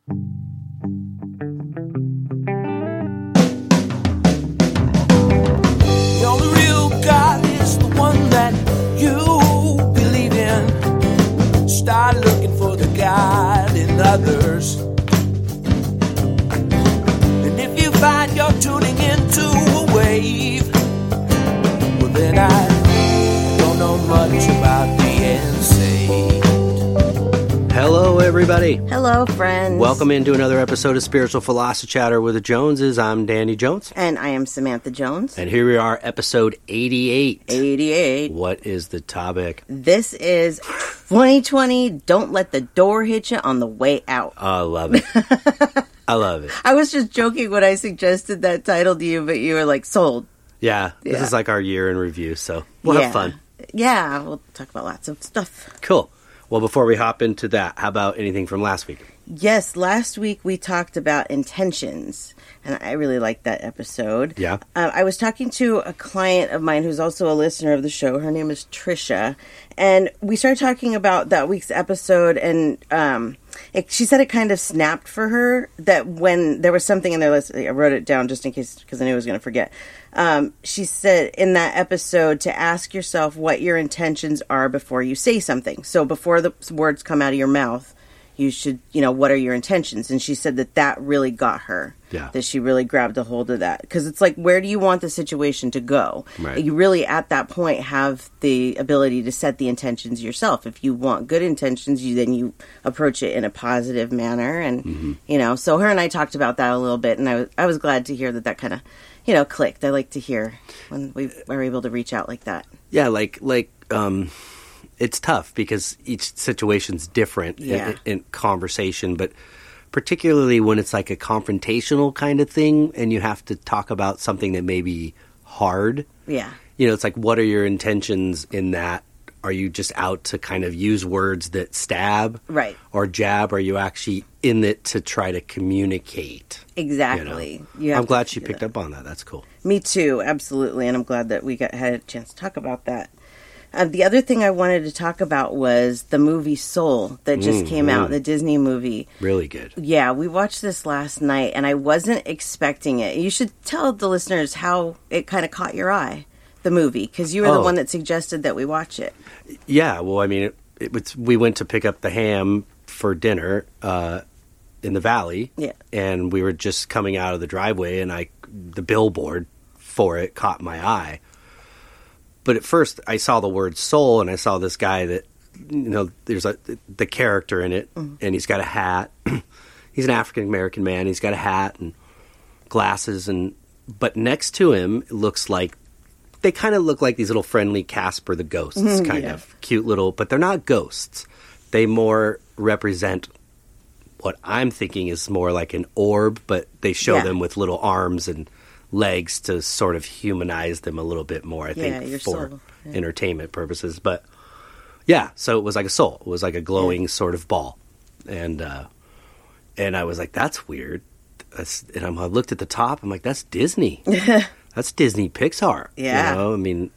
The only real God is the one that you believe in. Start looking for the God in others. And if you find you're tuning into a wave, well then I don't know much about being saved. Hello, everybody. Hello, friends. Welcome into another episode of Spiritual Philosophy Chatter with the Joneses. I'm Danny Jones. And I am Samantha Jones. And here we are, episode 88. 88. What is the topic? This is 2020. Don't let the door hit you on the way out. Oh, I love it. I love it. I was just joking when I suggested that title to you, but you were like, sold. Yeah, this is like our year in review, so we'll have fun. Yeah, we'll talk about lots of stuff. Cool. Well, before we hop into that, how about anything from last week? Yes, last week we talked about intentions, and I really liked that episode. Yeah. I was talking to a client of mine who's also a listener of the show. Her name is Trisha, and we started talking about that week's episode, and she said it kind of snapped for her that when there was something in there, I wrote it down just in case, because I knew I was going to forget. She said in that episode to ask yourself what your intentions are before you say something. So before the words come out of your mouth, you should, what are your intentions? And she said that really got her. Yeah. That she really grabbed a hold of that. Because it's like, where do you want the situation to go? Right. You really, at that point, have the ability to set the intentions yourself. If you want good intentions, then you approach it in a positive manner. And, so her and I talked about that a little bit. And I was glad to hear that kind of, clicked. I like to hear when we are able to reach out like that. Yeah, it's tough because each situation's different in conversation, but particularly when it's like a confrontational kind of thing and you have to talk about something that may be hard. Yeah. It's like, what are your intentions in that? Are you just out to kind of use words that stab? Right. Or jab? Are you actually in it to try to communicate? Exactly. I'm glad she picked up on that. That's cool. Me too, absolutely. And I'm glad that we had a chance to talk about that. The other thing I wanted to talk about was the movie Soul that just came out, the Disney movie. Really good. Yeah, we watched this last night, and I wasn't expecting it. You should tell the listeners how it kind of caught your eye, the movie, because you were the one that suggested that we watch it. Yeah, well, I mean, we went to pick up the ham for dinner in the valley, and we were just coming out of the driveway, and the billboard for it caught my eye. But at first, I saw the word soul, and I saw this guy that, there's the character in it, and he's got a hat. He's an African-American man. He's got a hat and glasses, but next to him, it looks like, they kind of look like these little friendly Casper the Ghosts, kind of cute little, but they're not ghosts. They more represent what I'm thinking is more like an orb, but they show them with little arms and legs to sort of humanize them a little bit more, I think, for entertainment purposes. But yeah, so it was like a soul. It was like a glowing sort of ball. And I was like, that's weird. And I looked at the top. I'm like, that's Disney. That's Disney Pixar. Yeah.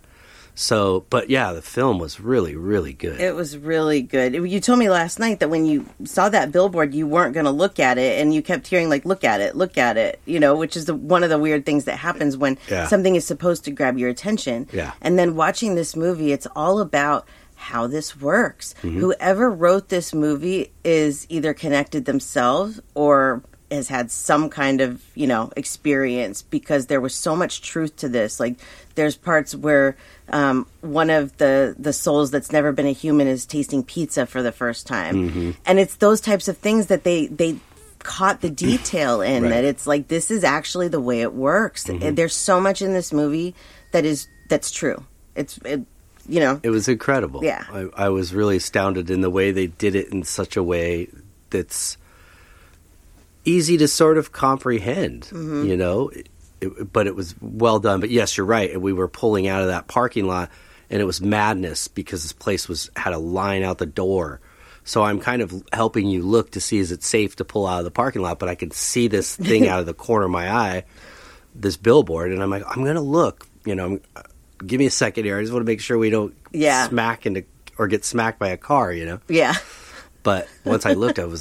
But yeah, the film was really, really good. It was really good. You told me last night that when you saw that billboard, you weren't going to look at it, and you kept hearing, look at it, which is one of the weird things that happens when something is supposed to grab your attention. Yeah. And then watching this movie, it's all about how this works. Whoever wrote this movie is either connected themselves or has had some kind of, experience, because there was so much truth to this. Like, there's parts where one of the souls that's never been a human is tasting pizza for the first time. And it's those types of things that they caught the detail in, that it's like, this is actually the way it works. There's so much in this movie that's true. It was incredible. Yeah. I was really astounded in the way they did it in such a way that's easy to sort of comprehend, but it was well done. But yes, you're right. We were pulling out of that parking lot, and it was madness because this place had a line out the door. So I'm kind of helping you look to see, is it safe to pull out of the parking lot? But I can see this thing out of the corner of my eye, this billboard, and I'm like, I'm going to look. Give me a second here. I just want to make sure we don't smack into or get smacked by a car. Yeah. Yeah. But once I looked, I was like,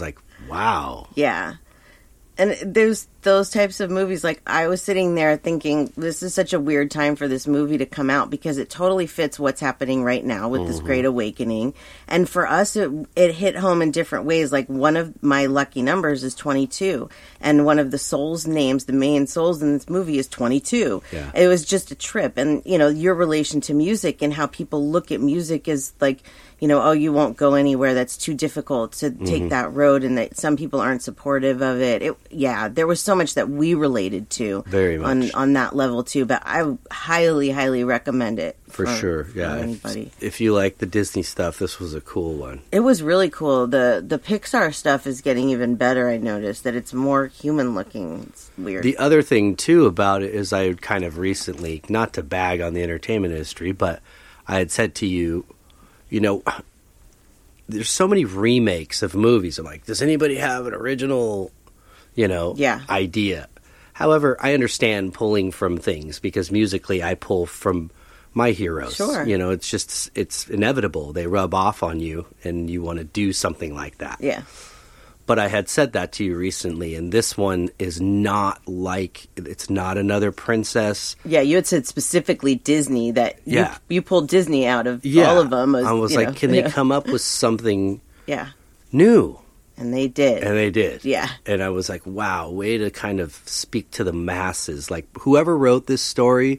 Wow. Yeah. And there's those types of movies, like, I was sitting there thinking, this is such a weird time for this movie to come out, because it totally fits what's happening right now with this Great Awakening. And for us, it hit home in different ways. Like, one of my lucky numbers is 22. And one of the souls' names, the main souls in this movie, is 22. Yeah. It was just a trip. And, you know, your relation to music and how people look at music is like, you know, oh, you won't go anywhere. That's too difficult to take that road, and that some people aren't supportive of it. There was so much that we related to very much on that level too. But I highly, highly recommend it for sure. Yeah, for anybody. If you like the Disney stuff, this was a cool one. It was really cool. The Pixar stuff is getting even better. I noticed that it's more human looking. It's weird. The other thing too about it is, I kind of recently, not to bag on the entertainment industry, but I had said to you, you know, there's so many remakes of movies. I'm like, does anybody have an original, you know, idea? However, I understand pulling from things, because musically I pull from my heroes. Sure. You know, it's inevitable. They rub off on you and you want to do something like that. Yeah. But I had said that to you recently, and this one is not like, it's not another princess. Yeah, you had said specifically Disney, that you pulled Disney out of all of them. I was like, can they come up with something new? And they did. And they did. Yeah. And I was like, wow, way to kind of speak to the masses. Like, whoever wrote this story,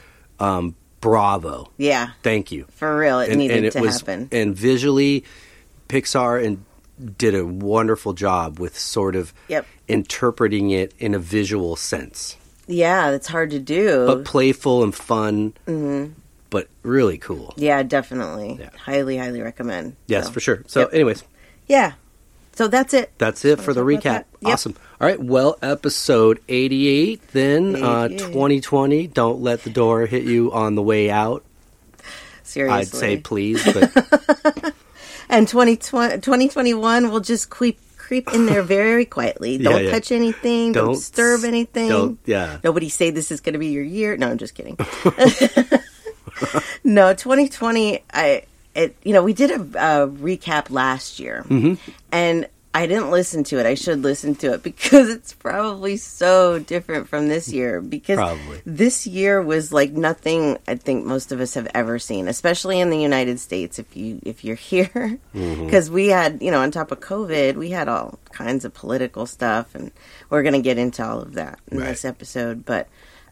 bravo. Yeah. Thank you. For real, it needed to happen. And visually, Pixar did a wonderful job with sort of interpreting it in a visual sense. Yeah, it's hard to do. But playful and fun, but really cool. Yeah, definitely. Yeah. Highly, highly recommend. Yes, for sure. So anyways. Yeah. So that's it. That's it for the recap. Yep. Awesome. All right. Well, episode 88 then, 2020. Don't let the door hit you on the way out. Seriously. I'd say please, but... And 2021 will just creep in there very quietly. Don't touch anything. Don't disturb anything. Nobody say this is going to be your year. No, I'm just kidding. No, 2020, we did a recap last year. And I didn't listen to it. I should listen to it, because it's probably so different from this year. Because this year was like nothing I think most of us have ever seen, especially in the United States. If you're here, because we had, on top of COVID, we had all kinds of political stuff, and we're going to get into all of that in this episode. But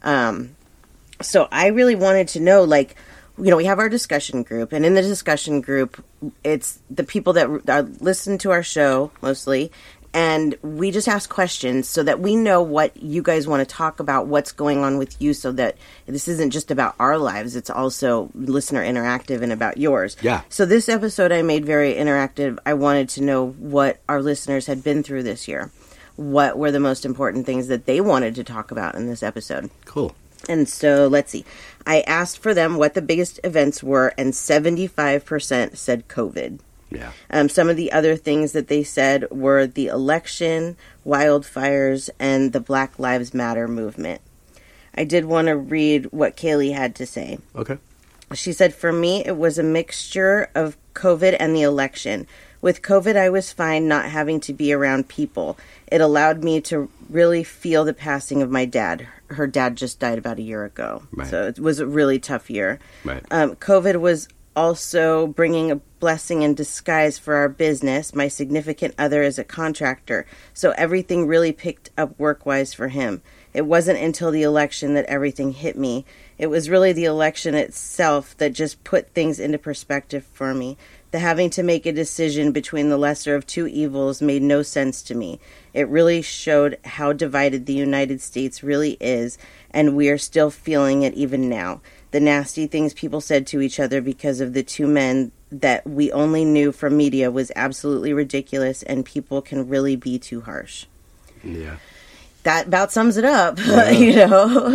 so I really wanted to know, like, we have our discussion group, and in the discussion group, it's the people that listen to our show mostly, and we just ask questions so that we know what you guys want to talk about, what's going on with you, so that this isn't just about our lives, it's also listener interactive and about yours. Yeah. So this episode I made very interactive. I wanted to know what our listeners had been through this year. What were the most important things that they wanted to talk about in this episode? Cool. And so, let's see. I asked for them what the biggest events were, and 75% said COVID. Yeah. Some of the other things that they said were the election, wildfires, and the Black Lives Matter movement. I did want to read what Kaylee had to say. Okay. She said, for me, it was a mixture of COVID and the election. With COVID, I was fine not having to be around people. It allowed me to really feel the passing of my dad. Her dad just died about a year ago. Right. So it was a really tough year. Right. COVID was also bringing a blessing in disguise for our business. My significant other is a contractor, so everything really picked up work-wise for him. It wasn't until the election that everything hit me. It was really the election itself that just put things into perspective for me. The having to make a decision between the lesser of two evils made no sense to me. It really showed how divided the United States really is, and we are still feeling it even now. The nasty things people said to each other because of the two men that we only knew from media was absolutely ridiculous, and people can really be too harsh. Yeah. That about sums it up. It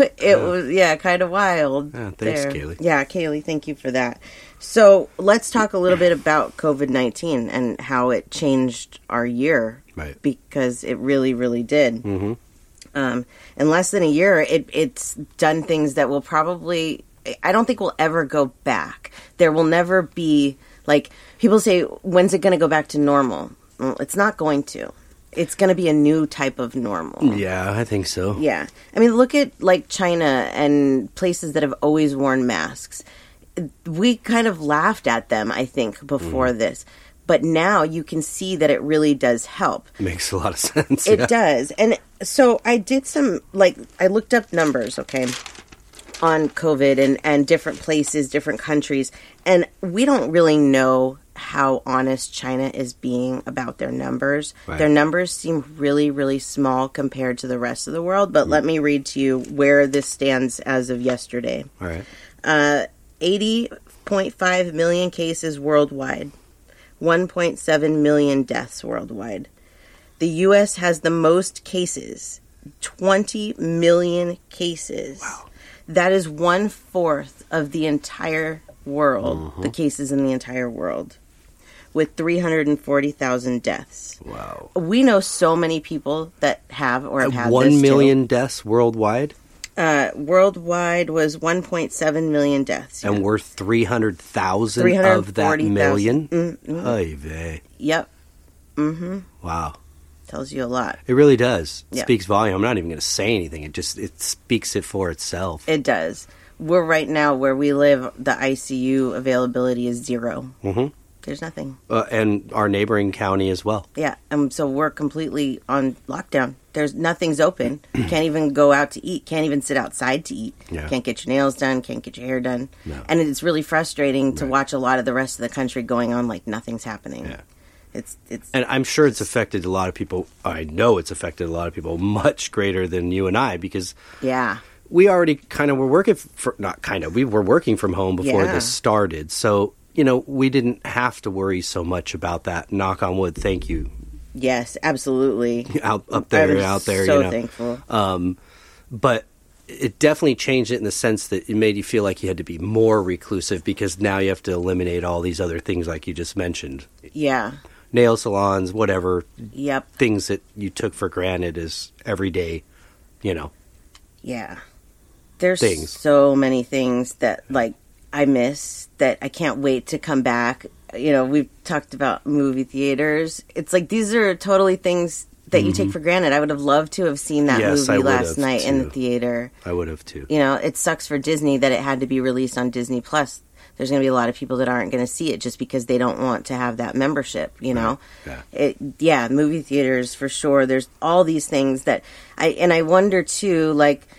was, kind of wild. Yeah, thanks, Kaylee. Yeah, Kaylee, thank you for that. So let's talk a little bit about COVID-19 and how it changed our year. Right. Because it really, really did. Mm-hmm. In less than a year, it's done things that will probably... I don't think we'll ever go back. There will never be... Like, people say, when's it going to go back to normal? Well, it's not going to. it's going to be a new type of normal. Yeah, I think so. Yeah. I mean, look at like China and places that have always worn masks. We kind of laughed at them, I think, before this. But now you can see that it really does help. Makes a lot of sense. It does. And so I did some, I looked up numbers, okay, on COVID and different places, different countries. And we don't really know how honest China is being about their numbers. Right. Their numbers seem really, really small compared to the rest of the world. But let me read to you where this stands as of yesterday. All right. 80.5 million cases worldwide. 1.7 million deaths worldwide. The U.S. has the most cases, 20 million cases. Wow. That is 1/4 of the entire world, the cases in the entire world, with 340,000 deaths. Wow. We know so many people that have or have had 1 million deaths worldwide? Worldwide was 1.7 million deaths. And we're 300,000 of that million? Mm-hmm. Oy vey. Yep. Mm-hmm. Wow. Tells you a lot. It really does. It yep. speaks volume. I'm not even going to say anything. It speaks it for itself. It does. We're right now where we live, the ICU availability is 0. Mm-hmm. There's nothing. And our neighboring county as well. Yeah. So we're completely on lockdown. Nothing's open. Can't even go out to eat. Can't even sit outside to eat. Yeah. Can't get your nails done. Can't get your hair done. No. And it's really frustrating to watch a lot of the rest of the country going on like nothing's happening. Yeah. It's and I'm sure it's affected a lot of people. I know it's affected a lot of people much greater than you and I because we already kind of were working we were working from home before this started. So, we didn't have to worry so much about that. Knock on wood. Thank you. Yes, absolutely. out there. So thankful. But it definitely changed it in the sense that it made you feel like you had to be more reclusive because now you have to eliminate all these other things like you just mentioned. Yeah. Nail salons, whatever. Yep. Things that you took for granted as everyday, Yeah. There's so many things that, I miss that I can't wait to come back. We've talked about movie theaters. It's like these are totally things that you take for granted. I would have loved to have seen that movie last night in the theater. I would have, too. It sucks for Disney that it had to be released on Disney+. There's going to be a lot of people that aren't going to see it just because they don't want to have that membership, know? Yeah. Movie theaters, for sure. There's all these things that I wonder, too,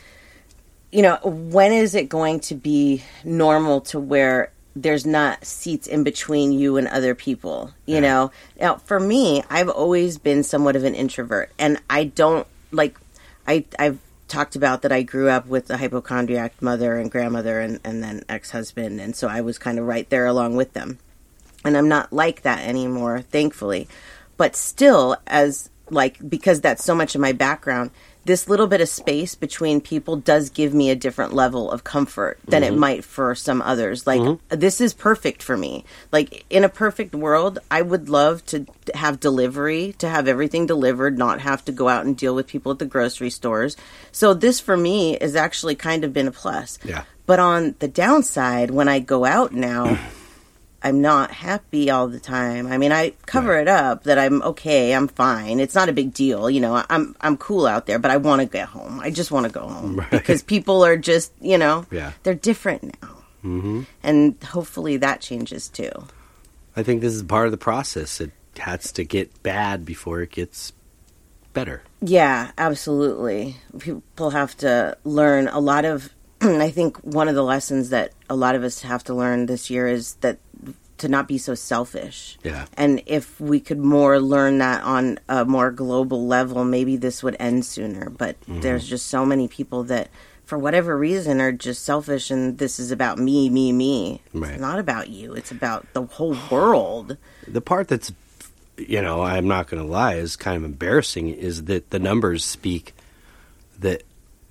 when is it going to be normal to where there's not seats in between you and other people, you know? Now, for me, I've always been somewhat of an introvert, and I don't, I've talked about that I grew up with a hypochondriac mother and grandmother and then ex-husband, and so I was kind of right there along with them. And I'm not like that anymore, thankfully. But still, because that's so much of my background, this little bit of space between people does give me a different level of comfort than it might for some others. This is perfect for me. In a perfect world, I would love to have delivery, to have everything delivered, not have to go out and deal with people at the grocery stores. So this, for me, has actually kind of been a plus. Yeah. But on the downside, when I go out now, I'm not happy all the time. I mean, I cover it up that I'm okay, I'm fine. It's not a big deal, I'm cool out there, but I want to get home. I just want to go home because people are just, they're different now. Mm-hmm. And hopefully that changes too. I think this is part of the process. It has to get bad before it gets better. Yeah, absolutely. People have to learn a lot of, I think one of the lessons that a lot of us have to learn this year is that to not be so selfish. Yeah. And if we could more learn that on a more global level, maybe this would end sooner. But there's just so many people that, for whatever reason, are just selfish and this is about me, me, me. Right. It's not about you. It's about the whole world. The part that's, I'm not going to lie, is kind of embarrassing is that the numbers speak that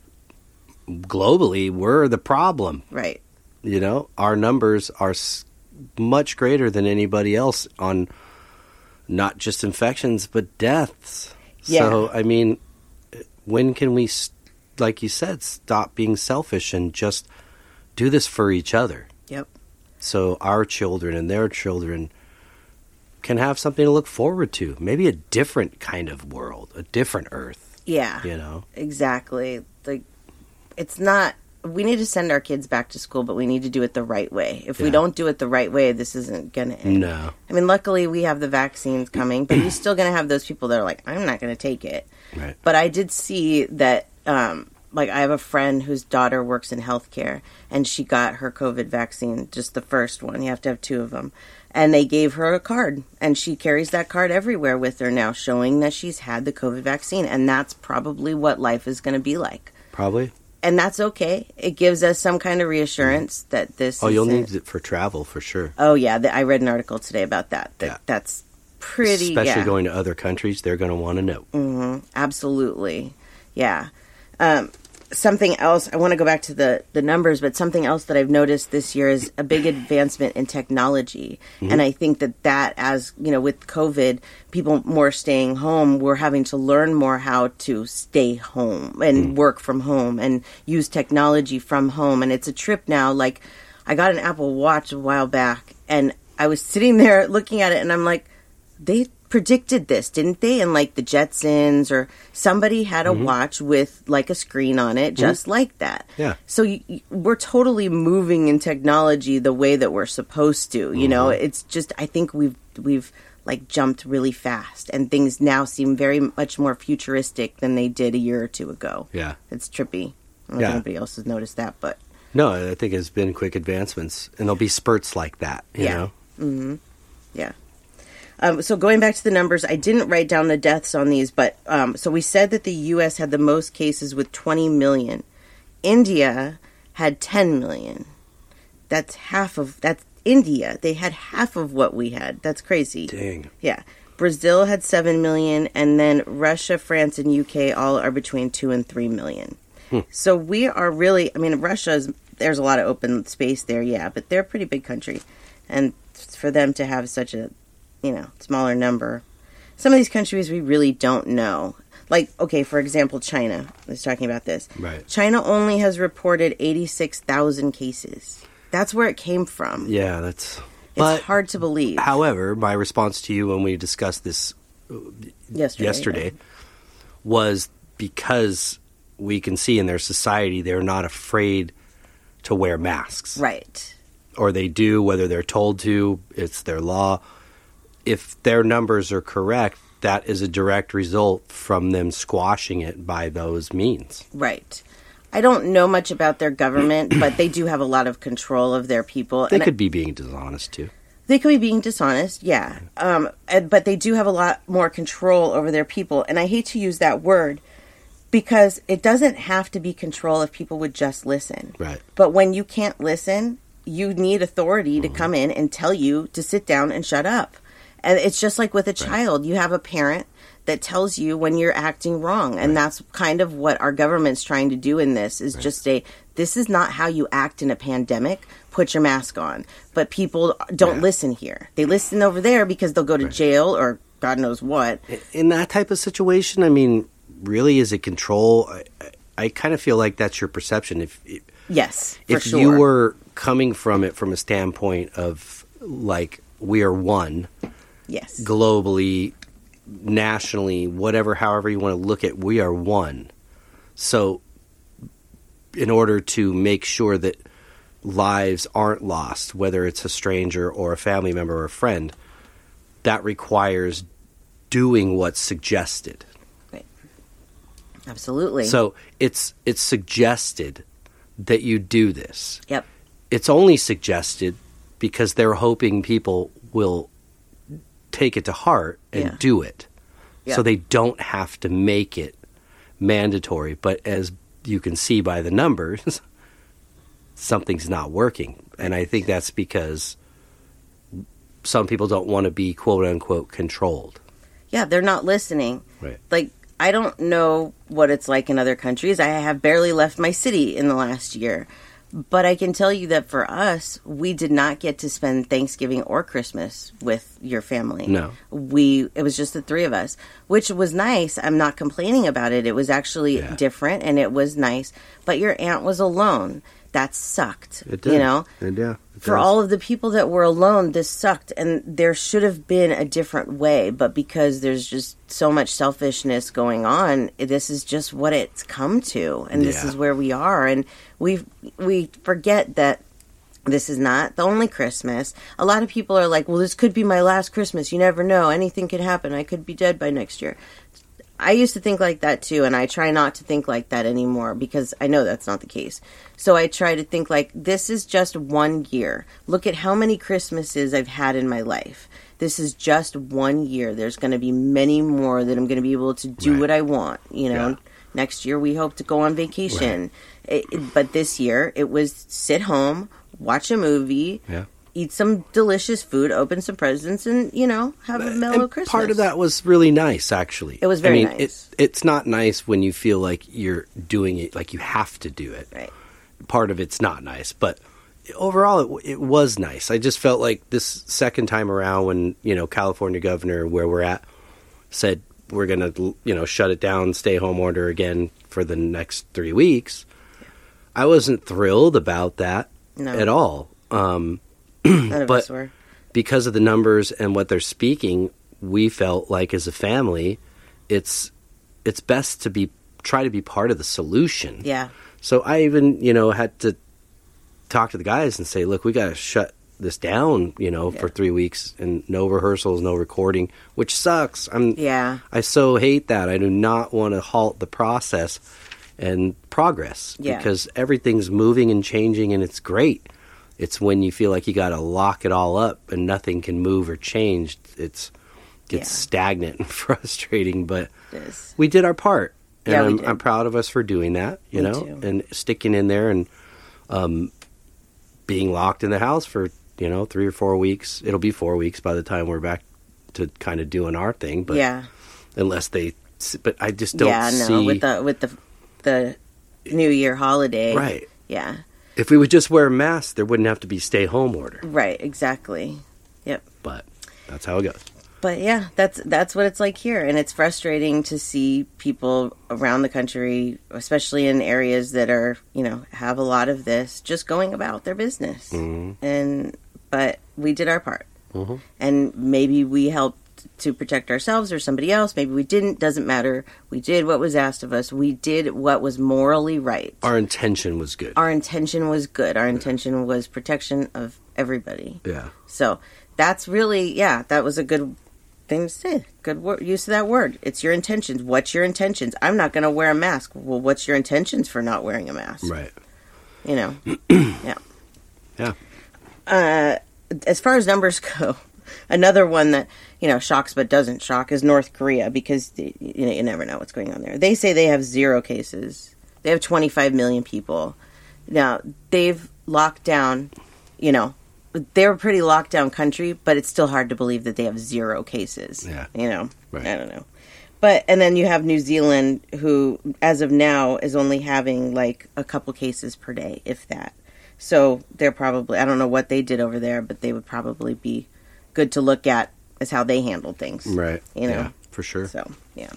globally we're the problem. Right. Our numbers are much greater than anybody else on not just infections but deaths. Yeah. So, I mean, when can we, like you said, stop being selfish and just do this for each other? Yep. So our children and their children can have something to look forward to. Maybe a different kind of world, a different Earth. Yeah. You know? Exactly. Like, it's not... We need to send our kids back to school, but we need to do it the right way. If we don't do it the right way, this isn't going to end. No. I mean, luckily we have the vaccines coming, but you're still going to have those people that are like, I'm not going to take it. Right. But I did see that, like, I have a friend whose daughter works in healthcare, and she got her COVID vaccine, just the first one. You have to have 2 of them. And they gave her a card, and she carries that card everywhere with her now, showing that she's had the COVID vaccine. And that's probably what life is going to be like. Probably. And that's okay. It gives us some kind of reassurance that this you'll need it for travel, for sure. Oh, yeah. I read an article today about that. That's pretty... Especially going to other countries, they're going to want to know. Mm-hmm. Absolutely. Yeah. Something else, I want to go back to the numbers, but something else that I've noticed this year is a big advancement in technology. Mm-hmm. And I think that as, you know, with COVID, people more staying home, we're having to learn more how to stay home and work from home and use technology from home. And it's a trip now. Like, I got an Apple Watch a while back, and I was sitting there looking at it, and I'm like, they predicted this, didn't they? And like the Jetsons or somebody had a watch with like a screen on it, just like that. Yeah. So we're totally moving in technology the way that we're supposed to. You know, it's just, I think we've like jumped really fast, and things now seem very much more futuristic than they did a year or 2 ago. Yeah. It's trippy. I don't know if anybody else has noticed that, but no, I think it's been quick advancements, and there'll be spurts like that. You know. Mm-hmm. Yeah. So going back to the numbers, I didn't write down the deaths on these, but so we said that the U.S. had the most cases with 20 million. India had 10 million. That's India. They had half of what we had. That's crazy. Dang. Yeah. Brazil had 7 million, and then Russia, France, and UK all are between 2 and 3 million. So we are really, I mean, there's a lot of open space there, yeah, but they're a pretty big country. And for them to have such a, you know, smaller number. Some of these countries we really don't know. Like, okay, for example, China. I was talking about this. Right. China only has reported 86,000 cases. That's where it came from. Yeah, it's hard to believe. However, my response to you when we discussed this yesterday was because we can see in their society they're not afraid to wear masks. Right. Or they do, whether they're told to, it's their law. If their numbers are correct, that is a direct result from them squashing it by those means. Right. I don't know much about their government, but they do have a lot of control of their people. They could be being dishonest, too. They could be being dishonest, yeah. But they do have a lot more control over their people. And I hate to use that word because it doesn't have to be control if people would just listen. Right. But when you can't listen, you need authority to come in and tell you to sit down and shut up. And it's just like with a child. You have a parent that tells you when you're acting wrong. And that's kind of what our government's trying to do in this, is just say, this is not how you act in a pandemic. Put your mask on. But people don't listen here. They listen over there because they'll go to jail or God knows what. In that type of situation, I mean, really, is it control? I kind of feel like that's your perception. Yes, if for sure. you were coming from it from a standpoint of, like, we are one. Yes. Globally, nationally, whatever, however you want to look at, we are one. So in order to make sure that lives aren't lost, whether it's a stranger or a family member or a friend, that requires doing what's suggested. Right. Absolutely. So it's suggested that you do this. Yep. It's only suggested because they're hoping people will take it to heart and do it. Yep. So they don't have to make it mandatory. But as you can see by the numbers, something's not working. And I think that's because some people don't want to be quote-unquote controlled. Yeah, they're not listening. Right. Like, I don't know what it's like in other countries. I have barely left my city in the last year. But I can tell you that for us, we did not get to spend Thanksgiving or Christmas with your family. No. It was just the 3 of us, which was nice. I'm not complaining about it. It was actually different and it was nice. But your aunt was alone. that sucked. It did. You know? For does. all of the people that were alone, this sucked. And there should have been a different way. But because there's just so much selfishness going on, this is just what it's come to. And this is where we are. And we forget that this is not the only Christmas. A lot of people are like, well, this could be my last Christmas. You never know. Anything could happen. I could be dead by next year. I used to think like that too, and I try not to think like that anymore because I know that's not the case. So I try to think like, this is just 1 year. Look at how many Christmases I've had in my life. This is just 1 year. There's going to be many more that I'm going to be able to do what I want. You know, next year we hope to go on vacation. But this year it was sit home, watch a movie, eat some delicious food, open some presents, and, you know, have a mellow Christmas. Part of that was really nice, actually. It was very nice. It's not nice when you feel like you're doing it, like you have to do it. Right. Part of it's not nice, but overall it was nice. I just felt like this second time around when, you know, California governor, where we're at, said we're going to, you know, shut it down, stay home order again for the next 3 weeks. I wasn't thrilled about that at all. None of us were. Because of the numbers and what they're speaking, we felt like as a family, it's best to try to be part of the solution. Yeah. So I even, you know, had to talk to the guys and say, look, we got to shut this down, you know, for 3 weeks and no rehearsals, no recording, which sucks. I so hate that. I do not want to halt the process and progress because everything's moving and changing and it's great. It's when you feel like you got to lock it all up and nothing can move or change. It gets stagnant and frustrating, but we did our part. And I'm proud of us for doing that, you know, and sticking in there and being locked in the house for, you know, 3 or 4 weeks. It'll be 4 weeks by the time we're back to kind of doing our thing. But unless but I just don't see. With the New Year holiday. Right. Yeah. If we would just wear masks, there wouldn't have to be stay-home order. Right, exactly. Yep. But that's how it goes. But yeah, that's what it's like here. And it's frustrating to see people around the country, especially in areas that are, you know, have a lot of this, just going about their business. Mm-hmm. But we did our part. Mm-hmm. And maybe we helped to protect ourselves or somebody else. Maybe we didn't. Doesn't matter. We did what was asked of us. We did what was morally right. Our intention was good. Our intention was good. Our intention was protection of everybody. Yeah. So that's really, that was a good thing to say. Good use of that word. It's your intentions. What's your intentions? I'm not going to wear a mask. Well, what's your intentions for not wearing a mask? Right. You know. Yeah. As far as numbers go, another one that, you know, shocks but doesn't shock is North Korea, because you never know what's going on there. They say they have 0 cases. They have 25 million people. Now, they've locked down, you know, they're a pretty locked down country, but it's still hard to believe that they have 0 cases. Yeah. You know, right. I don't know. And then you have New Zealand, who, as of now, is only having like a couple cases per day, if that. So they're probably, I don't know what they did over there, but they would probably be good to look at as how they handled things. Right. You know? Yeah, for sure. So, yeah.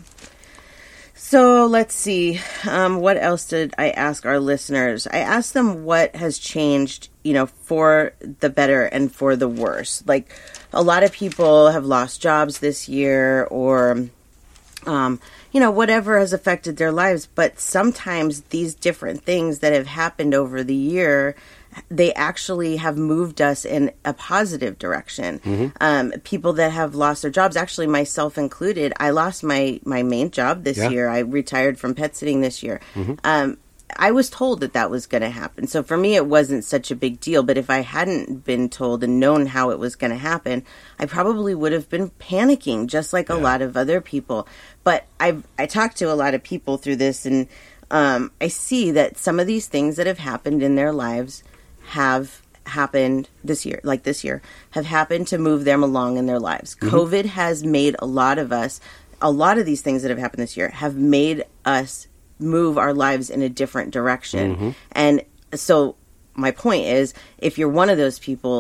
So let's see. What else did I ask our listeners? I asked them what has changed, you know, for the better and for the worse. Like, a lot of people have lost jobs this year, or, you know, whatever has affected their lives. But sometimes these different things that have happened over the year, they actually have moved us in a positive direction. Mm-hmm. People that have lost their jobs, actually myself included, I lost my main job this year. I retired from pet sitting this year. Mm-hmm. I was told that was going to happen. So for me, it wasn't such a big deal. But if I hadn't been told and known how it was going to happen, I probably would have been panicking, just like a lot of other people. But I talked to a lot of people through this, and I see that some of these things that have happened in their lives have happened this year, have happened to move them along in their lives. Mm-hmm. COVID has made a lot of these things that have happened this year have made us move our lives in a different direction. Mm-hmm. And so my point is, if you're one of those people, if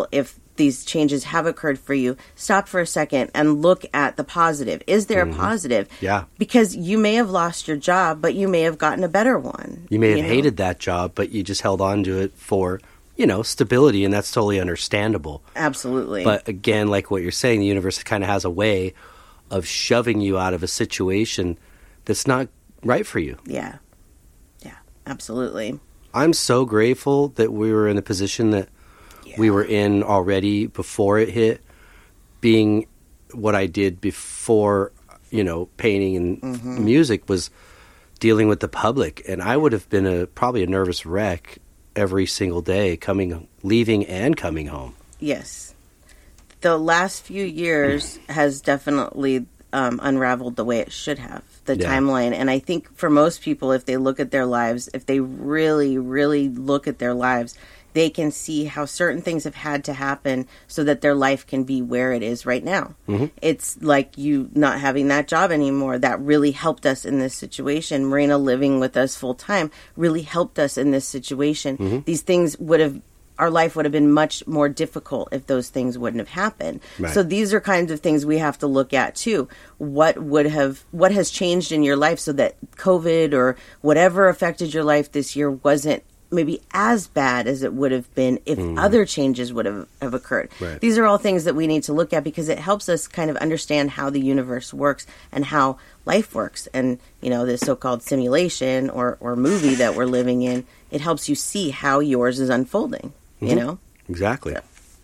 these changes have occurred for you, stop for a second and look at the positive. Is there a positive? Yeah. Because you may have lost your job, but you may have gotten a better one. You may have hated that job, but you just held on to it for, stability, and that's totally understandable. Absolutely. But again, like what you're saying, the universe kind of has a way of shoving you out of a situation that's not right for you. Yeah. Yeah, absolutely. I'm so grateful that we were in the position that we were in already before it hit. Being what I did before, painting and music was dealing with the public. And I would have been probably a nervous wreck every single day, leaving and coming home. Yes. The last few years has definitely unraveled the way it should have, the timeline. And I think for most people, if they look at their lives, if they really, really look at their lives, they can see how certain things have had to happen so that their life can be where it is right now. Mm-hmm. It's like you not having that job anymore. That really helped us in this situation. Marina living with us full time really helped us in this situation. Mm-hmm. These things our life would have been much more difficult if those things wouldn't have happened. Right. So these are kinds of things we have to look at too. What has changed in your life so that COVID or whatever affected your life this year wasn't maybe as bad as it would have been if other changes would have occurred. Right. These are all things that we need to look at because it helps us kind of understand how the universe works and how life works. And, this so-called simulation or movie that we're living in, it helps you see how yours is unfolding, Exactly.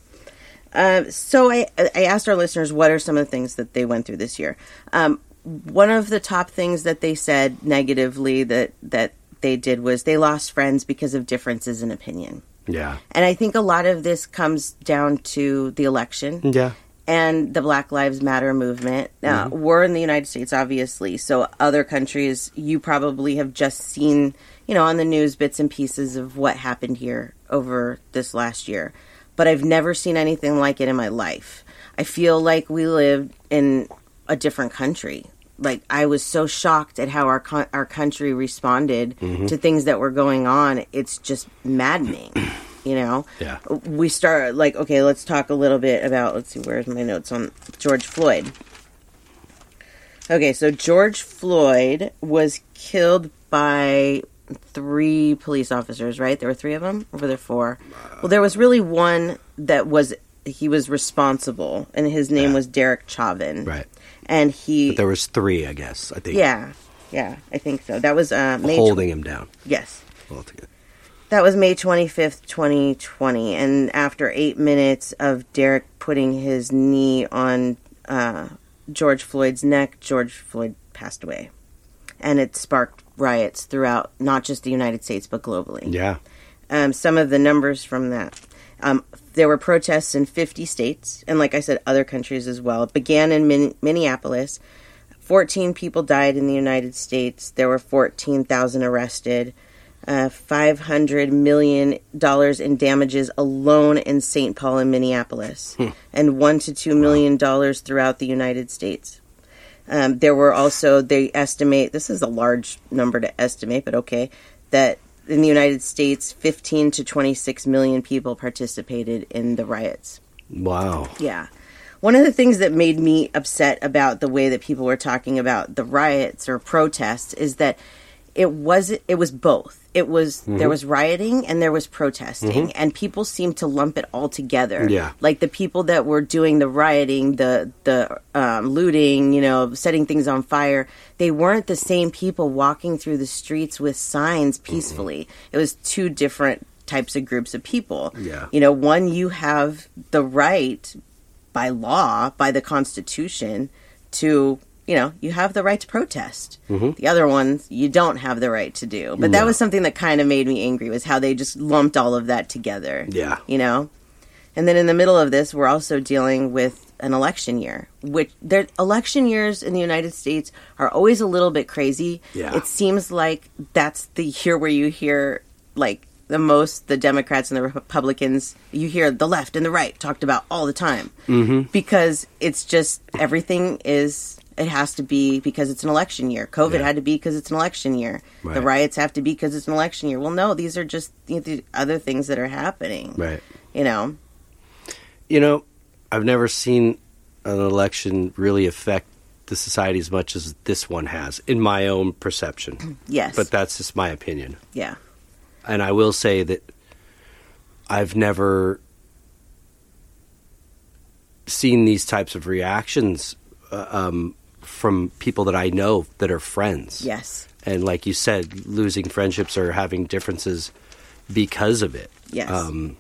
So I asked our listeners what are some of the things that they went through this year. One of the top things that they said negatively that they did was they lost friends because of differences in opinion. Yeah. And I think a lot of this comes down to the election. Yeah. And the Black Lives Matter movement. We're in the United States, obviously. So other countries, you probably have just seen, on the news, bits and pieces of what happened here over this last year. But I've never seen anything like it in my life. I feel like we lived in a different country. Like, I was so shocked at how our country responded to things that were going on. It's just maddening, Yeah. We start, okay, let's talk a little bit about, let's see, where's my notes on George Floyd? Okay, so George Floyd was killed by 3 police officers, right? There were 3 of them? Or were there 4? Well, there was really one that he was responsible, and his name was Derek Chauvin. Right. And but there was 3, I guess. I think. Yeah, I think so. That was holding him down. Yes. Altogether. That was May 25th, 2020. And after 8 minutes of Derek putting his knee on George Floyd's neck, George Floyd passed away. And it sparked riots throughout not just the United States, but globally. Yeah. Some of the numbers from that. There were protests in 50 states, and like I said, other countries as well. It began in Minneapolis. 14 people died in the United States. There were 14,000 arrested. $500 million in damages alone in St. Paul and Minneapolis. And $1 to $2 million throughout the United States. There were also, they estimate, this is a large number to estimate, but okay, that in the United States, 15 to 26 million people participated in the riots. Wow. Yeah. One of the things that made me upset about the way that people were talking about the riots or protests is that it was both. It was there was rioting and there was protesting, and people seemed to lump it all together. Yeah. Like the people that were doing the rioting, the looting, setting things on fire, they weren't the same people walking through the streets with signs peacefully. It was 2 different types of groups of people. Yeah. One, you have the right by law, by the Constitution, to you have the right to protest. The other ones, you don't have the right to do. But that was something that kind of made me angry, was how they just lumped all of that together. Yeah. And then in the middle of this, we're also dealing with an election year, which election years in the United States are always a little bit crazy. Yeah. It seems like that's the year where you hear, the most, the Democrats and the Republicans, you hear the left and the right talked about all the time. Because it's just, everything is... It has to be because it's an election year. COVID had to be because it's an election year. Right. The riots have to be because it's an election year. Well, no, these are just the other things that are happening. Right. I've never seen an election really affect the society as much as this one has, in my own perception. Yes. But that's just my opinion. Yeah. And I will say that I've never seen these types of reactions from people that I know that are friends. Yes. And like you said, losing friendships or having differences because of it. Yes.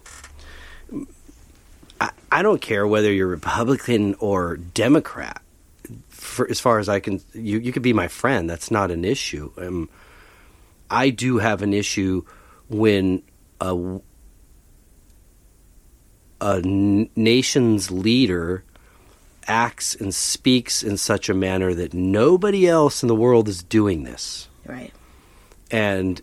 I don't care whether you're Republican or Democrat. As far as I can, you could be my friend. That's not an issue. I do have an issue when a nation's leader acts and speaks in such a manner that nobody else in the world is doing this. Right. And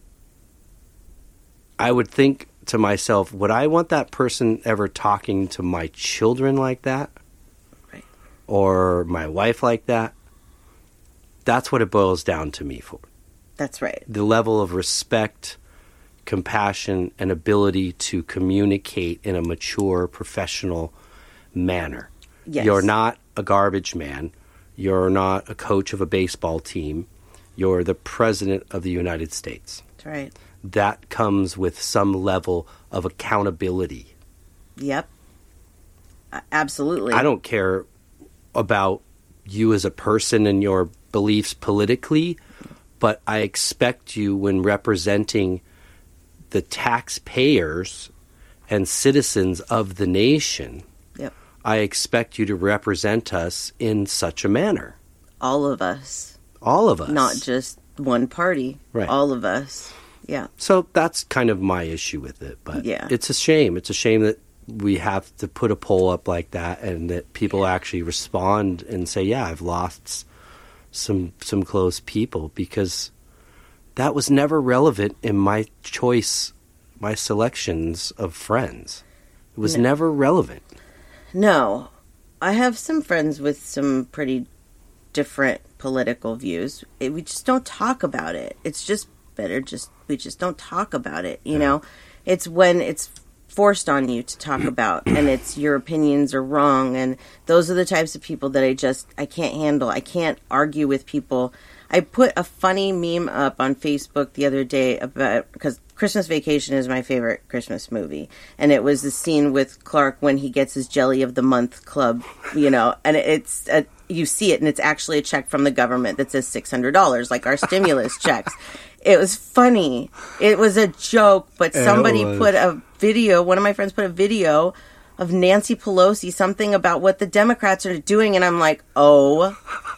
I would think to myself, would I want that person ever talking to my children like that? Right. Or my wife like that? That's what it boils down to me for. That's right. The level of respect, compassion, and ability to communicate in a mature, professional manner. Yes. You're not a garbage man. You're not a coach of a baseball team. You're the president of the United States. That's right. That comes with some level of accountability. Yep. Absolutely. I don't care about you as a person and your beliefs politically, but I expect you, when representing the taxpayers and citizens of the nation, yep, I expect you to represent us in such a manner. All of us. All of us. Not just one party. Right. All of us. Yeah. So that's kind of my issue with it. But yeah, it's a shame. It's a shame that we have to put a poll up like that and that people actually respond and say, yeah, I've lost some close people, because that was never relevant in my choice, my selections of friends. It was never relevant. No. I have some friends with some pretty different political views. We just don't talk about it. It's just better we just don't talk about it, you know? It's when it's forced on you to talk about, and it's your opinions are wrong, and those are the types of people that I can't handle. I can't argue with people. I put a funny meme up on Facebook the other day about, because Christmas Vacation is my favorite Christmas movie, and it was the scene with Clark when he gets his Jelly of the Month club, you know, and it's you see it, and it's actually a check from the government that says $600, like our stimulus checks. It was funny. It was a joke, but somebody put a video, one of my friends put a video of Nancy Pelosi, something about what the Democrats are doing, and I'm like, oh,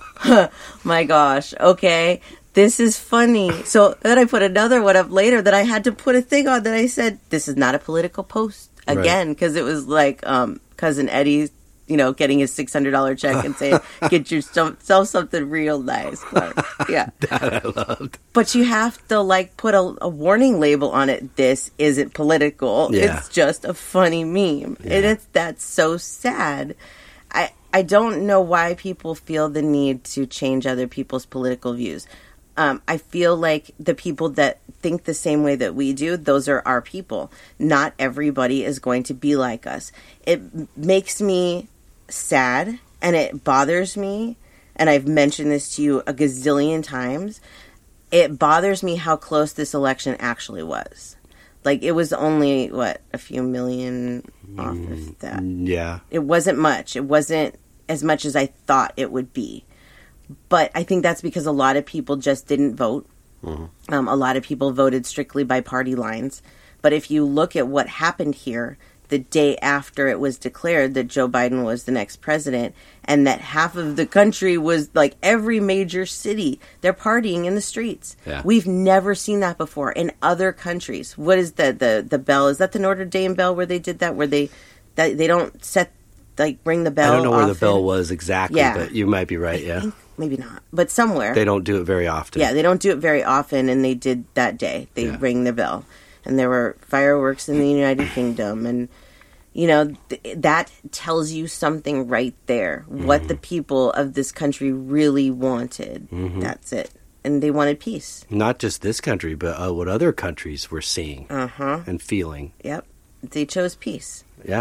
my gosh, okay, this is funny. So then I put another one up later that I had to put a thing on that I said, this is not a political post, again, because it was like Cousin Eddie, you know, getting his $600 check and saying, get yourself something real nice, Clark. Yeah. That I loved. But you have to, like, put a warning label on it. This isn't political. Yeah. It's just a funny meme. Yeah. And that's so sad. I don't know why people feel the need to change other people's political views. I feel like the people that think the same way that we do, those are our people. Not everybody is going to be like us. It makes me sad, and it bothers me, and I've mentioned this to you a gazillion times. It bothers me how close this election actually was. Like, it was only, a few million off of that. Yeah. It wasn't much. It wasn't as much as I thought it would be. But I think that's because a lot of people just didn't vote. Mm-hmm. A lot of people voted strictly by party lines. But if you look at what happened here the day after it was declared that Joe Biden was the next president, and that half of the country was, like, every major city, they're partying in the streets. Yeah. We've never seen that before in other countries. What is the bell? Is that the Notre Dame bell where they did that? Where they don't set, like, ring the bell? I don't know where often? the bell was exactly, Yeah. but you might be right, I yeah. think maybe not, but somewhere. They don't do it very often. Yeah, they don't do it very often, and they did that day. They ring the bell. And there were fireworks in the United Kingdom, and, you know, that tells you something right there. Mm-hmm. What the people of this country really wanted. Mm-hmm. That's it. And they wanted peace. Not just this country, but what other countries were seeing and feeling. Yep. They chose peace. Yeah.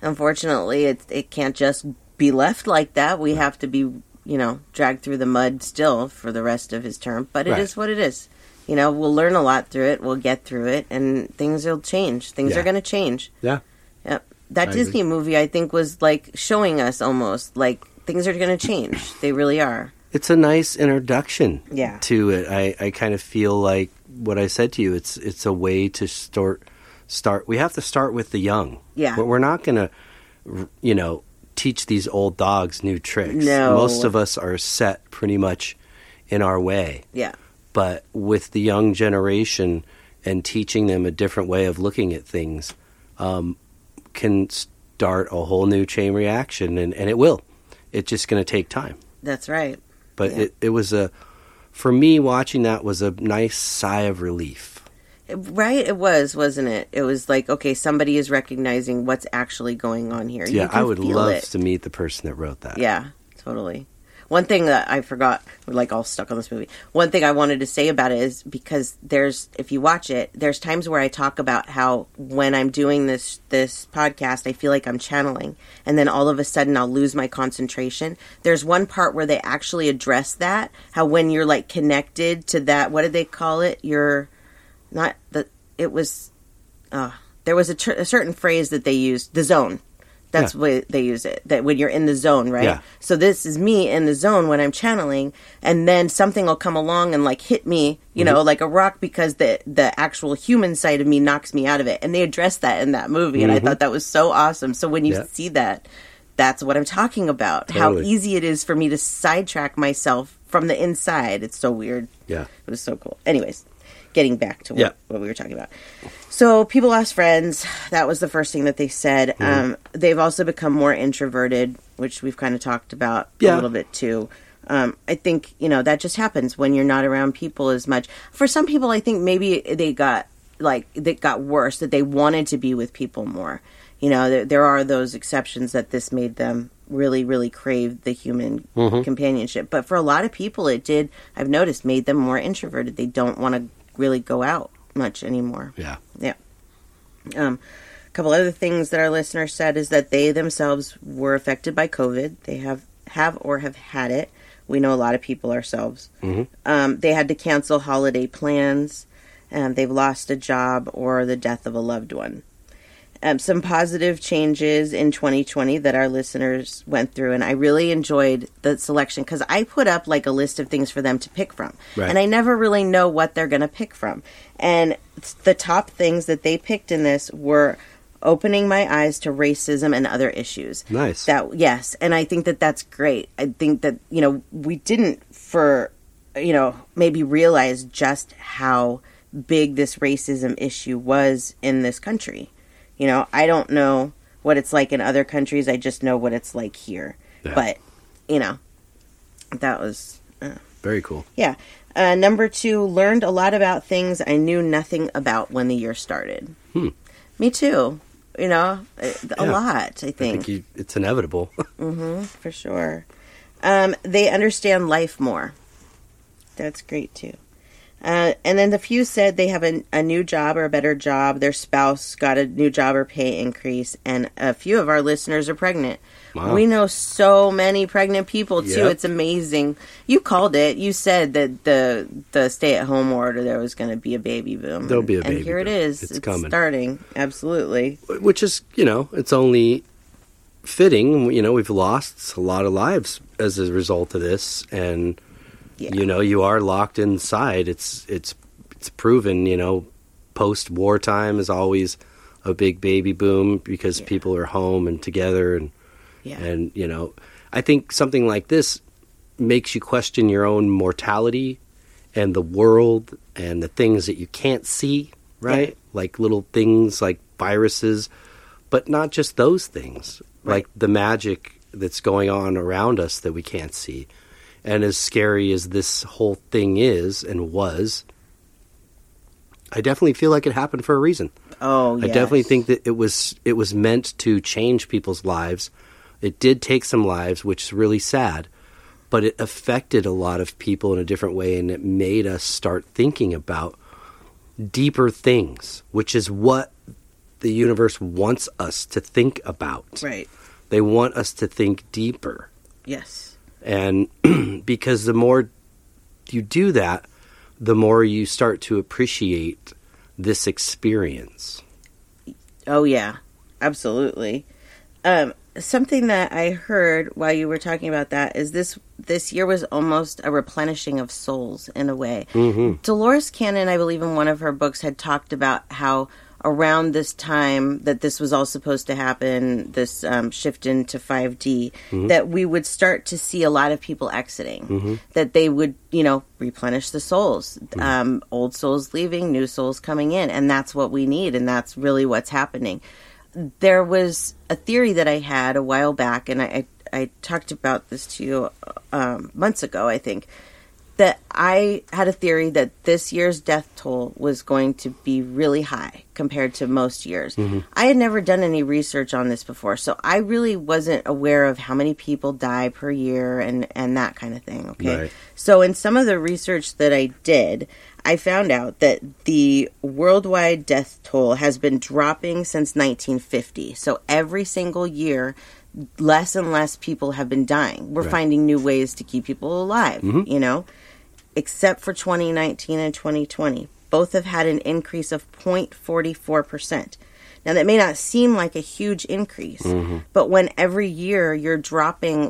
Unfortunately, it can't just be left like that. We have to be, dragged through the mud still for the rest of his term. But it is what it is. We'll learn a lot through it. We'll get through it, and things will change. Things are going to change. Yeah. Yep. That Disney movie, I think, was like showing us almost like things are going to change. They really are. It's a nice introduction to it. I kind of feel like what I said to you. It's a way to start. We have to start with the young. Yeah. We're not going to, teach these old dogs new tricks. No. Most of us are set pretty much in our way. Yeah. But with the young generation and teaching them a different way of looking at things can start a whole new chain reaction, and it will. It's just going to take time. That's right. But it was for me, watching that was a nice sigh of relief. Right? It was, wasn't it? It was like, okay, somebody is recognizing what's actually going on here. Yeah, I would love to meet the person that wrote that. Yeah, totally. One thing that I forgot, we're like all stuck on this movie. One thing I wanted to say about it is because if you watch it, there's times where I talk about how when I'm doing this podcast, I feel like I'm channeling. And then all of a sudden I'll lose my concentration. There's one part where they actually address that, how when you're like connected to that, what did they call it? There was a certain phrase that they used, the zone. That's what they use it, that when you're in the zone, right? Yeah. So this is me in the zone when I'm channeling, and then something will come along and like hit me, like a rock, because the actual human side of me knocks me out of it. And they addressed that in that movie, and I thought that was so awesome. So when you see that, that's what I'm talking about. Totally. How easy it is for me to sidetrack myself from the inside. It's so weird. Yeah. It was so cool. Anyways, getting back to what we were talking about. So people lost friends. That was the first thing that they said. They've also become more introverted, which we've kind of talked about a little bit too. I think, that just happens when you're not around people as much. For some people, I think maybe they got worse, that they wanted to be with people more. There are those exceptions that this made them really, really crave the human companionship. But for a lot of people, it did, I've noticed, made them more introverted. They don't want to really go out much anymore. Yeah. A couple other things that our listener said is that they themselves were affected by COVID. They have or have had it. We know a lot of people ourselves. They had to cancel holiday plans. They've lost a job or the death of a loved one. Some positive changes in 2020 that our listeners went through, and I really enjoyed the selection because I put up like a list of things for them to pick from, and I never really know what they're going to pick from. And the top things that they picked in this were opening my eyes to racism and other issues. Nice. And I think that that's great. I think that, we didn't maybe realize just how big this racism issue was in this country. I don't know what it's like in other countries. I just know what it's like here. Yeah. But, that was... very cool. Yeah. Number 2, learned a lot about things I knew nothing about when the year started. Me too. A lot, I think. It's inevitable. For sure. They understand life more. That's great, too. And then the few said they have a new job or a better job. Their spouse got a new job or pay increase. And a few of our listeners are pregnant. Wow. We know so many pregnant people, too. Yep. It's amazing. You called it. You said that the stay-at-home order, there was going to be a baby boom. There'll be a baby boom. And here it is. It's coming. Starting. Absolutely. Which is, it's only fitting. We've lost a lot of lives as a result of this. And... you are locked inside. It's proven, post-war time is always a big baby boom because people are home and together. And I think something like this makes you question your own mortality and the world and the things that you can't see, right? Yeah. Like little things like viruses, but not just those things, like the magic that's going on around us that we can't see. And as scary as this whole thing is and was, I definitely feel like it happened for a reason. Oh, yes. I definitely think that it was meant to change people's lives. It did take some lives, which is really sad, but it affected a lot of people in a different way, and it made us start thinking about deeper things, which is what the universe wants us to think about. Right. They want us to think deeper. Yes. And because the more you do that, the more you start to appreciate this experience. Oh, yeah. Absolutely. Something that I heard while you were talking about that is this year was almost a replenishing of souls in a way. Mm-hmm. Dolores Cannon, I believe in one of her books, had talked about how around this time that this was all supposed to happen, this shift into 5D, that we would start to see a lot of people exiting, that they would, replenish the souls, old souls leaving, new souls coming in, and that's what we need, and that's really what's happening. There was a theory that I had a while back, and I talked about this to you months ago, I think, that I had a theory that this year's death toll was going to be really high compared to most years. Mm-hmm. I had never done any research on this before, so I really wasn't aware of how many people die per year and that kind of thing, okay? Right. So in some of the research that I did, I found out that the worldwide death toll has been dropping since 1950. So every single year, less and less people have been dying. We're finding new ways to keep people alive, except for 2019 and 2020. Both have had an increase of 0.44%. Now, that may not seem like a huge increase, but when every year you're dropping,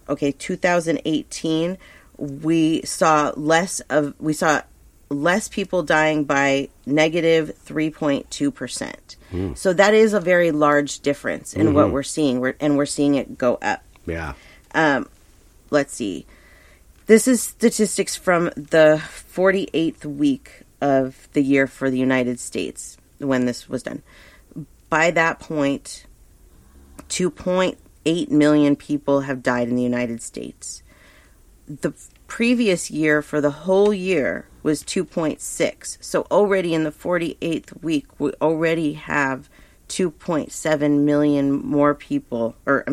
2018, we saw less people dying by negative 3.2%. So that is a very large difference in what we're seeing, and we're seeing it go up. Yeah. Let's see. This is statistics from the 48th week of the year for the United States when this was done. By that point, 2.8 million people have died in the United States. The previous year for the whole year was 2.6. So already in the 48th week, we already have 2.7 million more people,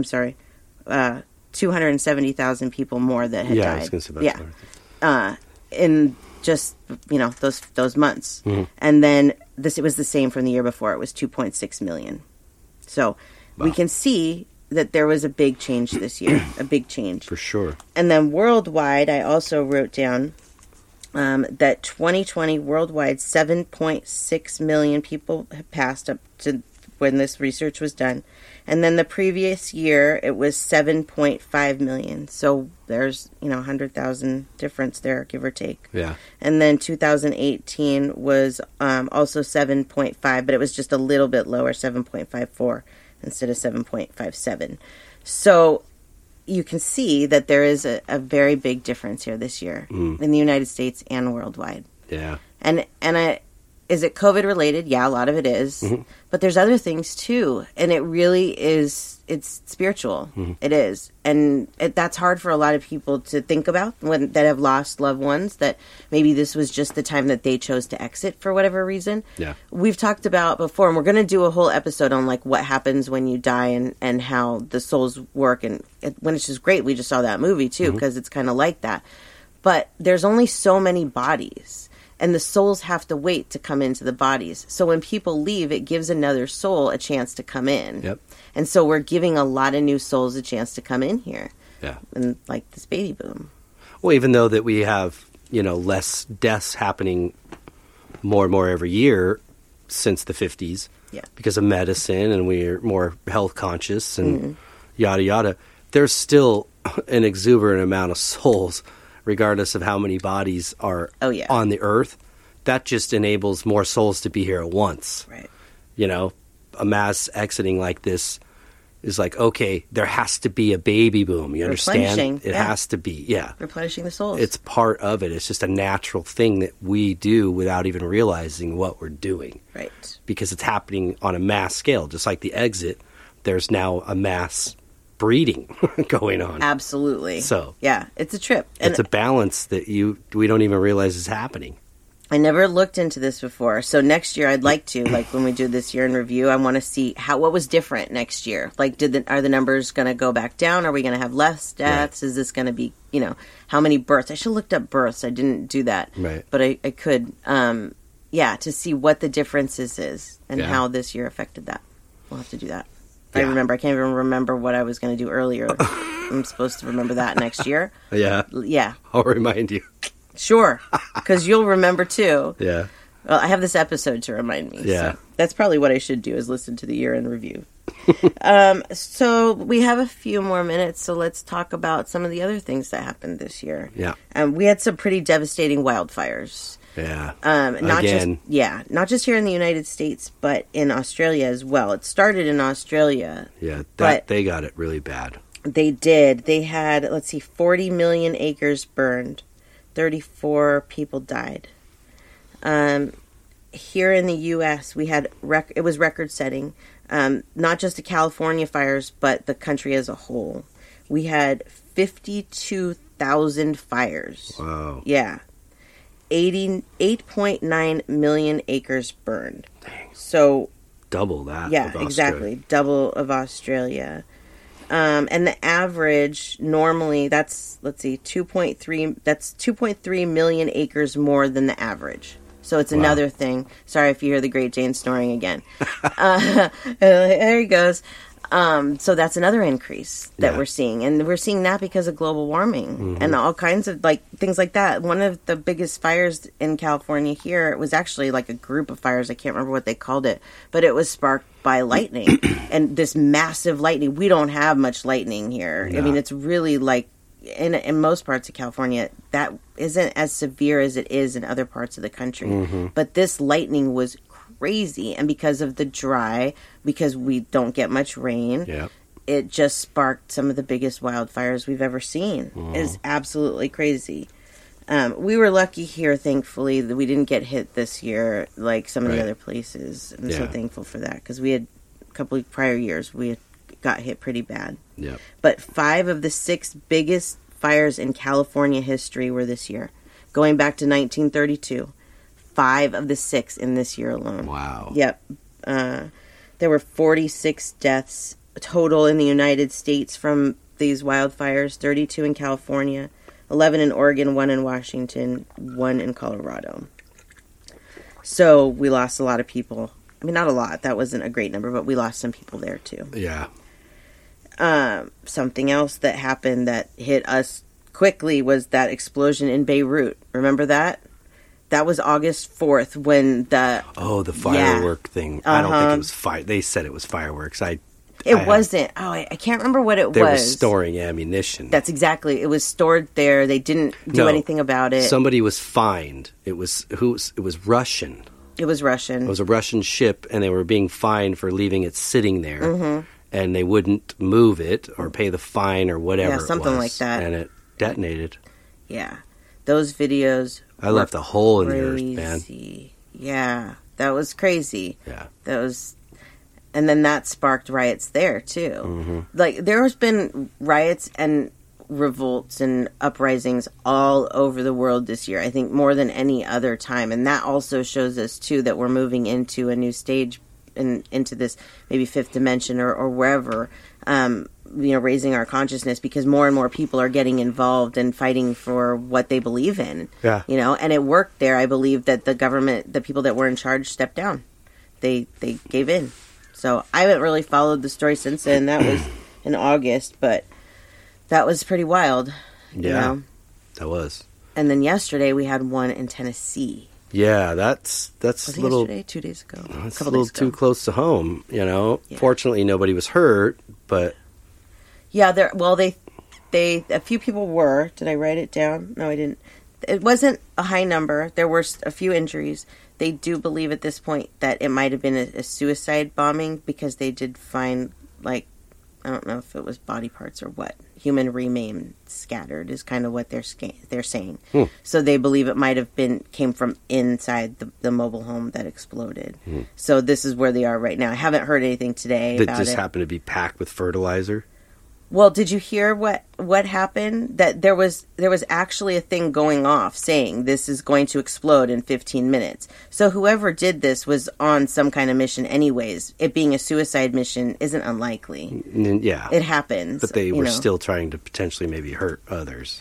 270,000 people more that had died. I was going to say that. In just, those months. And then it was the same from the year before. It was 2.6 million. So we can see that there was a big change this year, a big change. For sure. And then worldwide, I also wrote down that 2020 worldwide, 7.6 million people have passed up to when this research was done. And then the previous year, it was 7.5 million. So there's, 100,000 difference there, give or take. Yeah. And then 2018 was also 7.5, but it was just a little bit lower, 7.54 instead of 7.57. So you can see that there is a very big difference here this year in the United States and worldwide. Yeah. And is it COVID related? Yeah, a lot of it is. But there's other things too. And it really is, it's spiritual. It is. And that's hard for a lot of people to think about that have lost loved ones, that maybe this was just the time that they chose to exit for whatever reason. Yeah. We've talked about before, and we're going to do a whole episode on what happens when you die and how the souls work. And which is great. We just saw that movie too, because it's kind of like that. But there's only so many bodies. And the souls have to wait to come into the bodies. So when people leave, it gives another soul a chance to come in. Yep. And so we're giving a lot of new souls a chance to come in here. Yeah. And like this baby boom. Well, even though that we have, less deaths happening more and more every year since the 50s. Yeah. Because of medicine, and we're more health conscious and yada, yada. There's still an exuberant amount of souls, regardless of how many bodies are on the earth. That just enables more souls to be here at once. Right. A mass exiting like this is like, okay, there has to be a baby boom. You understand? It has to be, replenishing the souls. It's part of it. It's just a natural thing that we do without even realizing what we're doing. Right. Because it's happening on a mass scale. Just like the exit, there's now a mass breeding going on. Absolutely. So yeah, it's a trip. And it's a balance that we don't even realize is happening. I never looked into this before. So next year I'd like to, when we do this year in review, I want to see what was different next year. Are the numbers going to go back down? Are we going to have less deaths? Right. Is this going to be, how many births? I should have looked up births. I didn't do that. Right. But I could, Yeah, to see what the differences is and how this year affected that. We'll have to do that. I remember. I can't even remember what I was going to do earlier. I'm supposed to remember that next year. Yeah. Yeah. I'll remind you. Sure. Because you'll remember too. Yeah. Well, I have this episode to remind me. Yeah. So that's probably what I should do is listen to the year in review. So we have a few more minutes, so let's talk about some of the other things that happened this year. Yeah. We had some pretty devastating wildfires. Yeah. Not just here in the United States, but in Australia as well. It started in Australia. Yeah, they got it really bad. They did. They had, 40 million acres burned. 34 people died. Here in the U.S., we had it was record-setting. Not just the California fires, but the country as a whole. We had 52,000 fires. Wow. Yeah. 8.9 million acres burned. Dang. So double that. Yeah, exactly. Double of Australia. And the average normally that's 2.3. That's 2.3 million acres more than the average. So it's another thing. Sorry if you hear the Great Dane snoring again. There he goes. So that's another increase that we're seeing. And we're seeing that because of global warming and all kinds of things like that. One of the biggest fires in California here, it was actually like a group of fires. I can't remember what they called it, but it was sparked by lightning and this massive lightning. We don't have much lightning here. No. I mean, it's really in most parts of California, that isn't as severe as it is in other parts of the country. Mm-hmm. But this lightning was crazy, and because of the because we don't get much rain, it just sparked some of the biggest wildfires we've ever seen. It's absolutely crazy. We were lucky here, thankfully, that we didn't get hit this year like some of the other places. I'm so thankful for that, because we had a couple of prior years we had got hit pretty bad. Yep. But 5 of the 6 biggest fires in California history were this year, going back to 1932. 5 of the 6 in this year alone. Wow. Yep. There were 46 deaths total in the United States from these wildfires, 32 in California, 11 in Oregon, 1 in Washington, 1 in Colorado. So we lost a lot of people. I mean, not a lot. That wasn't a great number, but we lost some people there too. Yeah. Something else that happened that hit us quickly was that explosion in Beirut. Remember that? That was August 4th when the firework thing. I don't think it was fire. They said it was fireworks. It wasn't. I can't remember what it was. They were storing ammunition. That's exactly. It was stored there. They didn't do anything about it. Somebody was fined. It was Russian. It was Russian. It was a Russian ship, and they were being fined for leaving it sitting there. Mm-hmm. And they wouldn't move it or pay the fine or whatever. Yeah, something like that. And it detonated. Yeah. Those videos. I left a hole in the earth, man. Yeah. That was crazy. Yeah. And then that sparked riots there, too. Mm-hmm. There's been riots and revolts and uprisings all over the world this year, I think more than any other time. And that also shows us, too, that we're moving into a new stage and into this maybe 5th dimension or wherever, raising our consciousness, because more and more people are getting involved and fighting for what they believe in. Yeah. And it worked there. I believe that the government, the people that were in charge, stepped down. They gave in. So I haven't really followed the story since then. That was in August, but that was pretty wild. Yeah, that was. And then yesterday we had one in Tennessee. Yeah, that's was a little. Yesterday, 2 days ago. That's a little too close to home. Yeah. Fortunately, nobody was hurt, but yeah, they a few people were. Did I write it down? No, I didn't. It wasn't a high number. There were a few injuries. They do believe at this point that it might have been a suicide bombing, because they did find, I don't know if it was body parts or what. Human remains scattered is kind of what they're saying. So they believe it might have came from inside the mobile home that exploded. So this is where they are right now. I haven't heard anything today about it. That just happened to be packed with fertilizer? Well, did you hear what happened? That there was actually a thing going off saying this is going to explode in 15 minutes. So whoever did this was on some kind of mission anyways. It being a suicide mission isn't unlikely. Yeah. It happens. But they were still trying to potentially maybe hurt others.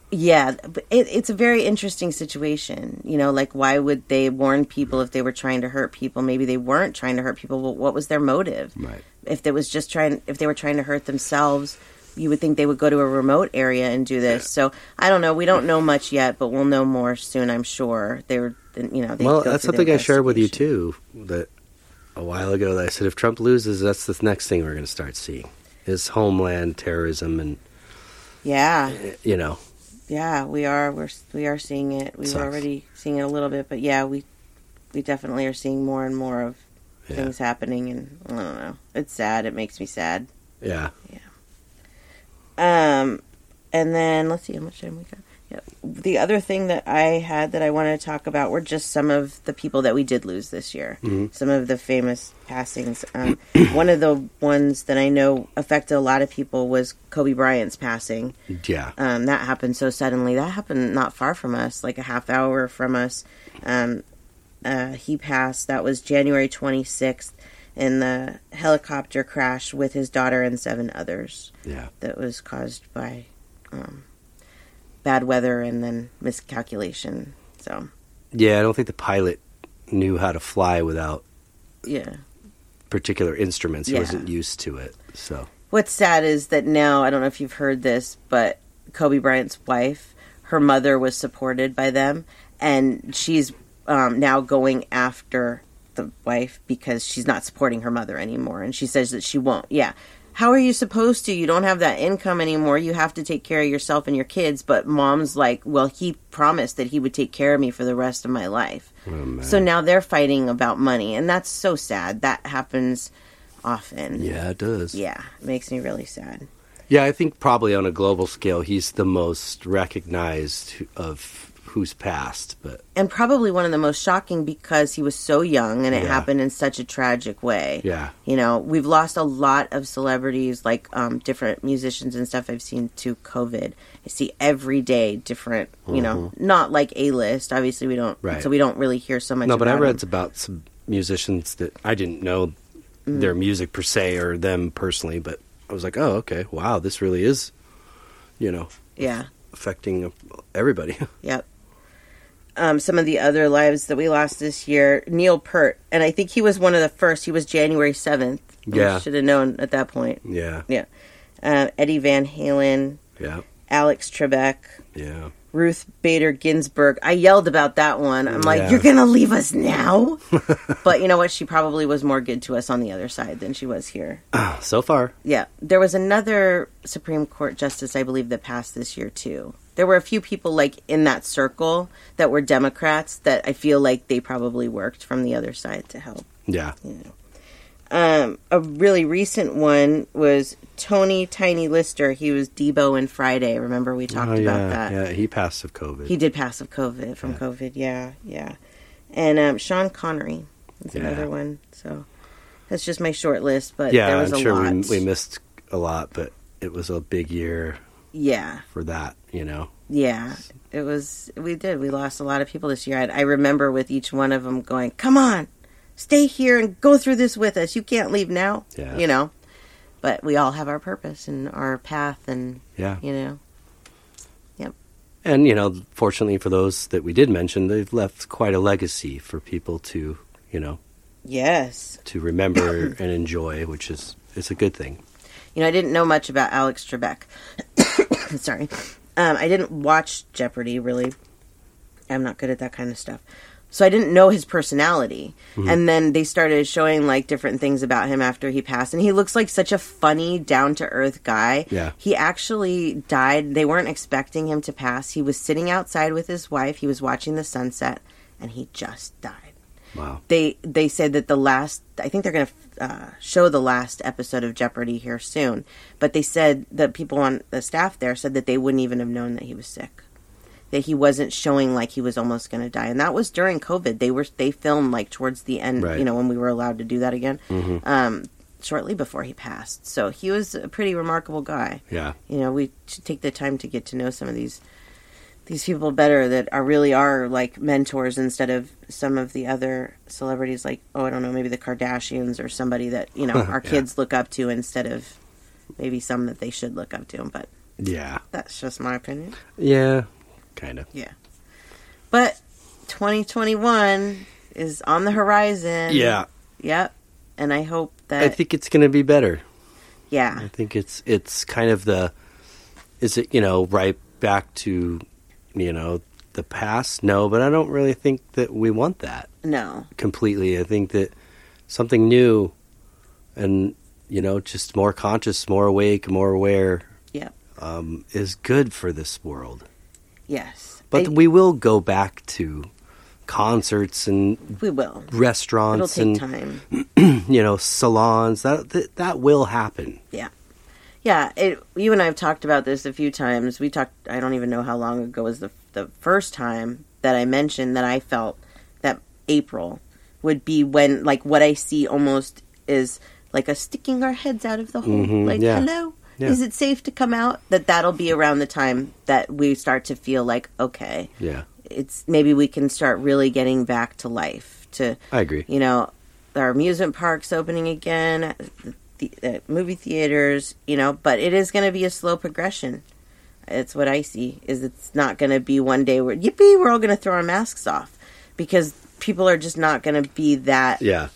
Yeah, but it's a very interesting situation. You know, like, why would they warn people if they were trying to hurt people? Maybe they weren't trying to hurt people. Well, what was their motive? Right. If they were trying to hurt themselves, you would think they would go to a remote area and do this. So I don't know. We don't know much yet, but we'll know more soon, I'm sure. Well, that's something I shared with you too. That a while ago, that I said if Trump loses, that's the next thing we're going to start seeing is homeland terrorism and Yeah, we are seeing it. We were already seeing it a little bit, but yeah, we definitely are seeing more and more of things happening, and I don't know. It's sad. It makes me sad. Yeah. And then let's see how much time we got. Yeah. The other thing that I had that I wanted to talk about were just some of the people that we did lose this year. Mm-hmm. Some of the famous passings. One of the ones that I know affected a lot of people was Kobe Bryant's passing. Yeah. That happened so suddenly. That happened not far from us, like a half hour from us. He passed. That was January 26th in the helicopter crash with his daughter and 7 others. Yeah. That was caused by bad weather and then miscalculation. So. Yeah, I don't think the pilot knew how to fly without particular instruments. He wasn't used to it. So. What's sad is that now, I don't know if you've heard this, but Kobe Bryant's wife, her mother was supported by them, and she's now going after the wife because she's not supporting her mother anymore, and she says that she won't. Yeah. How are you supposed to? You don't have that income anymore. You have to take care of yourself and your kids. But mom's like, well, he promised that he would take care of me for the rest of my life. Oh, so now they're fighting about money, and that's so sad. That happens often. Yeah, it does. Yeah, it makes me really sad. Yeah, I think probably on a global scale, he's the most recognized of who's passed, and probably one of the most shocking because he was so young and it happened in such a tragic way. Yeah, you know, we've lost a lot of celebrities, like different musicians and stuff. I've seen to COVID. I see every day different, you know, not like A-list. Obviously, we don't. Right. So we don't really hear so much. No, but I read them. About some musicians that I didn't know their music per se or them personally, but I was like, oh, okay, wow, this really is, you know, affecting everybody. Yep. Some of the other lives that we lost this year, Neil Peart, and I think he was one of the first. He was January 7th. Yeah. Should have known at that point. Yeah. Yeah. Eddie Van Halen. Yeah. Alex Trebek. Yeah. Ruth Bader Ginsburg. I yelled about that one. I'm like, you're going to leave us now? But you know what? She probably was more good to us on the other side than she was here. So far. Yeah. There was another Supreme Court justice, I believe, that passed this year, too. There were a few people, like, in that circle that were Democrats that I feel like they probably worked from the other side to help. Yeah. You know. A really recent one was Tony Tiny Lister. He was Debo in Friday. Remember we talked about that? Yeah, he passed of COVID. He did pass of COVID, from COVID, yeah. And Sean Connery is another one. So that's just my short list, but there was I'm a sure lot. We missed a lot, but it was a big year. Yeah. For that, you know? Yeah, it was. We lost a lot of people this year. I remember with each one of them going, come on, stay here and go through this with us. You can't leave now, you know? But we all have our purpose and our path and, you know. Yep. And, you know, fortunately for those that we did mention, they've left quite a legacy for people to, you know. Yes. To remember and enjoy, which is a good thing. You know, I didn't know much about Alex Trebek. Sorry. I didn't watch Jeopardy, really. I'm not good at that kind of stuff. So I didn't know his personality. Mm-hmm. And then they started showing, like, different things about him after he passed. And he looks like such a funny, down-to-earth guy. Yeah. He actually died. They weren't expecting him to pass. He was sitting outside with his wife. He was watching the sunset. And he just died. Wow. They said that I think they're going to show the last episode of Jeopardy here soon. But they said that people on the staff there said that they wouldn't even have known that he was sick. That he wasn't showing like he was almost going to die. And that was during COVID. They filmed like towards the end, you know, when we were allowed to do that again, shortly before he passed. So he was a pretty remarkable guy. Yeah. You know, we should take the time to get to know some of these people better that really are like mentors instead of some of the other celebrities like, I don't know, maybe the Kardashians or somebody that, you know, our kids look up to instead of maybe some that they should look up to. But Yeah. That's just my opinion. Yeah, kind of. Yeah. But 2021 is on the horizon. Yeah. Yep. And I hope that... I think it's going to be better. Yeah. I think it's kind of is it, right back to, the past? No, but I don't really think that we want that. No. Completely. I think that something new and, just more conscious, more awake, more aware is good for this world. Yes. But we will go back to concerts and we will restaurants. It'll take time. Salons. That will happen. Yeah. Yeah, you and I have talked about this a few times. I don't even know how long ago was the first time that I mentioned that I felt that April would be when, like, what I see almost is like a sticking our heads out of the hole. Mm-hmm, like, hello, is it safe to come out? That'll be around the time that we start to feel like, okay, it's maybe we can start really getting back to life. I agree. Our amusement parks opening again, the movie theaters, but it is going to be a slow progression. It's what I see, is it's not going to be one day where, yippee, we're all going to throw our masks off. Because people are just not going to be that, I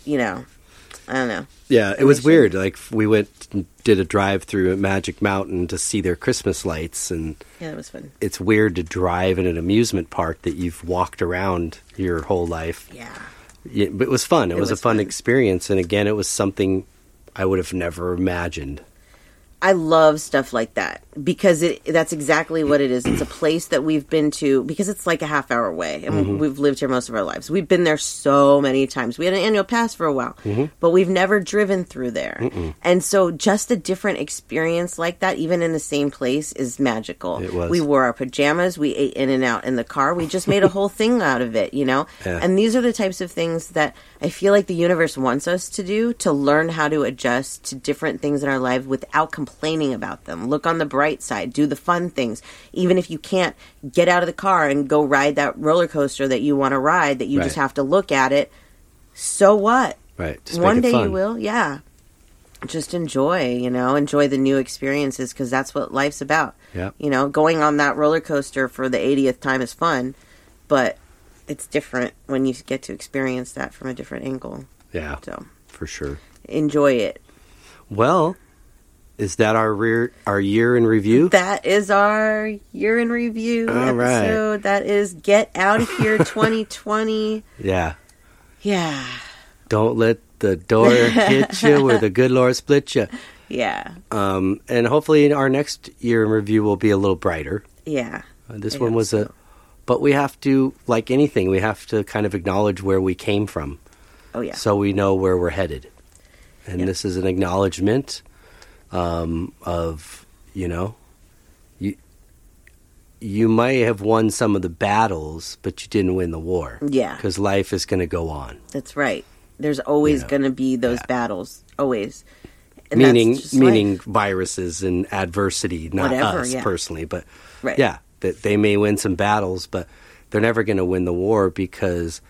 don't know. Yeah, it was weird. Like, we went and did a drive-through at Magic Mountain to see their Christmas lights. And yeah, that was fun. It's weird to drive in an amusement park that you've walked around your whole life. Yeah. But it was fun. It was a fun experience. And again, it was something I would have never imagined. I love stuff like that because that's exactly what it is. It's a place that we've been to because it's like a half hour away and we've lived here most of our lives. We've been there so many times. We had an annual pass for a while, but we've never driven through there. And so just a different experience like that, even in the same place, is magical. It was. We wore our pajamas. We ate in and out in the car. We just made a whole thing out of it, Yeah. And these are the types of things that I feel like the universe wants us to do, to learn how to adjust to different things in our life without complaining about them. Look on the bright side. Do the fun things. Even if you can't get out of the car and go ride that roller coaster that you want to ride, that you just have to look at it. So what? Right. Just one make it day fun. you will. Yeah. Just enjoy, enjoy the new experiences because that's what life's about. Yeah. Going on that roller coaster for the 80th time is fun, but it's different when you get to experience that from a different angle. Yeah. So for sure. Enjoy it. Well, is that our year in review? That is our year in review episode. Right. That is Get Out of Here 2020. Yeah. Yeah. Don't let the door hit you or the good Lord split you. Yeah. And hopefully our next year in review will be a little brighter. Yeah. This one was but we have to, like anything, we have to kind of acknowledge where we came from. Oh, yeah. So we know where we're headed. And this is an acknowledgement of, you might have won some of the battles, but you didn't win the war. Yeah. Because life is going to go on. That's right. There's always going to be those battles. Always. And meaning viruses and adversity, not us personally. But that they may win some battles, but they're never going to win the war because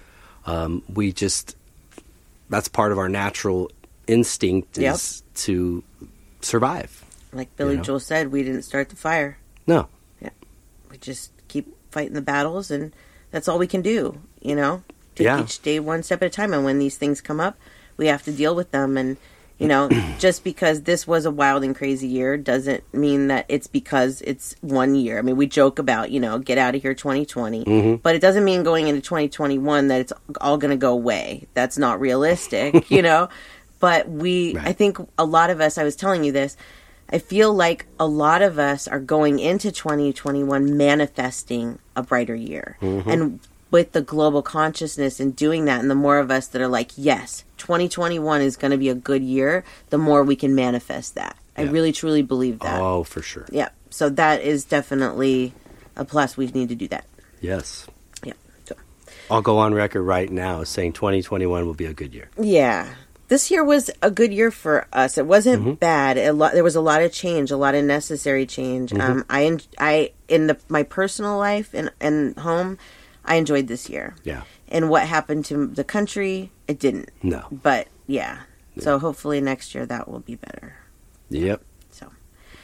that's part of our natural instinct is to survive. Like Billy Joel said, we didn't start the fire. No. Yeah. We just keep fighting the battles, and that's all we can do, Take each day one step at a time. And when these things come up, we have to deal with them. And, just because this was a wild and crazy year doesn't mean that it's because it's 1 year. I mean, we joke about, get out of here 2020. But it doesn't mean going into 2021 that it's all going to go away. That's not realistic, But I think a lot of us, I was telling you this, I feel like a lot of us are going into 2021 manifesting a brighter year. And with the global consciousness and doing that, and the more of us that are like, yes, 2021 is going to be a good year, the more we can manifest that. I really, truly believe that. Oh, for sure. Yeah. So that is definitely a plus. We need to do that. Yes. Yeah. So. I'll go on record right now saying 2021 will be a good year. Yeah. This year was a good year for us. It wasn't bad. There was a lot of change, a lot of necessary change. I in my personal life and home, I enjoyed this year. Yeah. And what happened to the country, it didn't. No. But yeah. So hopefully next year that will be better. Yep. So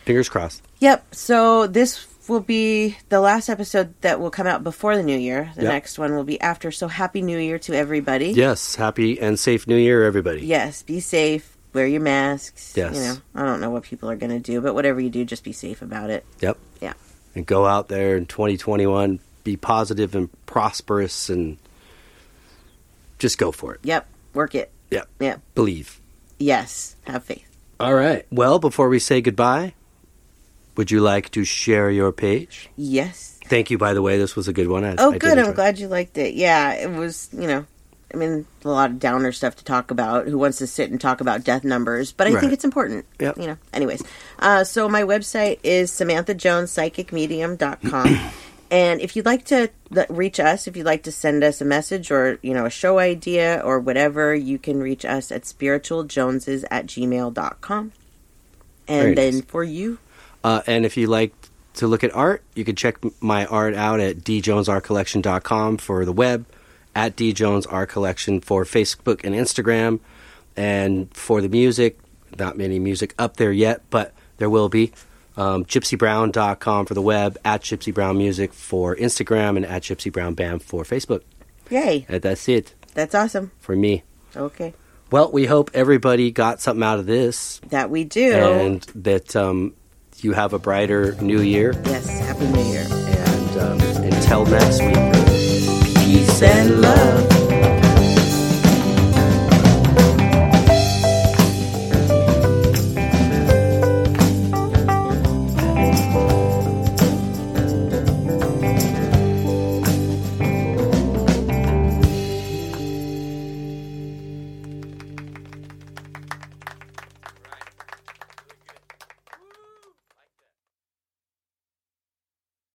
Fingers crossed. Yep. So this will be the last episode that will come out before the new year. The next one will be after. So happy New Year to everybody. Yes. Happy and safe New Year, everybody. Yes. Be safe. Wear your masks. Yes. You know, I don't know what people are going to do, but whatever you do, just be safe about it. Yep. Yeah. And go out there in 2021, be positive and prosperous, and just go for it. Yep. Work it. Yep. Yep. Believe. Yes. Have faith. All right. Well, before we say goodbye, would you like to share your page? Yes. Thank you, by the way. This was a good one. Good. I'm glad you liked it. Yeah, it was, a lot of downer stuff to talk about. Who wants to sit and talk about death numbers? But I think it's important. Yep. Anyways. So my website is SamanthaJonesPsychicMedium.com. And if you'd like to reach us, if you'd like to send us a message or, a show idea or whatever, you can reach us at spiritualjoneses@gmail.com. And then for you. And if you like to look at art, you can check my art out at djonesartcollection.com for the web, at djonesartcollection for Facebook and Instagram. And for the music, not many music up there yet, but there will be. GypsyBrown.com for the web, at Gypsy Brown Music for Instagram, and at Gypsy Brown Band for Facebook. Yay. And that's it. That's awesome. For me. Okay. Well, we hope everybody got something out of this. That we do. And that you have a brighter new year. Yes, Happy New Year. And until next week, peace and love.